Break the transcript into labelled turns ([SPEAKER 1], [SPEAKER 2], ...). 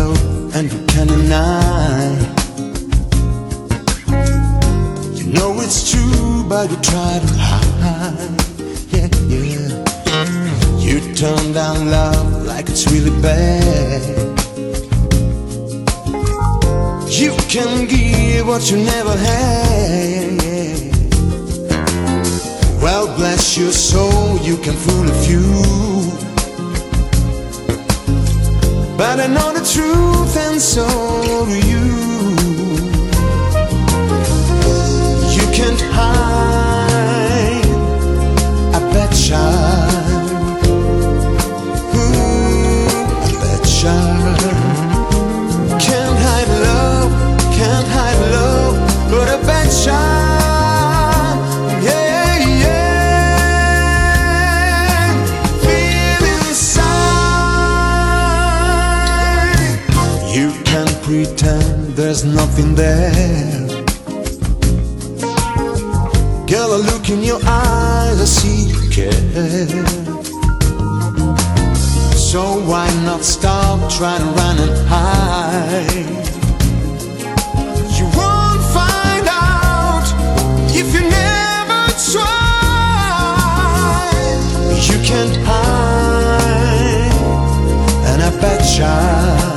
[SPEAKER 1] know and you can't deny. You know it's true, but you try to hide. Yeah, yeah. You turn down love like it's really bad. You can give what you never had. Well, bless your soul, you can fool a few, but I know the truth and so do you. You can't hide a bad child. Ooh, a bad child. Can't hide love, can't hide love, but a bad child. Yeah, yeah. Feel inside. You can pretend there's nothing there. Girl, I look in your eyes, I see you care. So why not stop trying to run and hide? You won't find out if you never try. You can't hide, and I bet you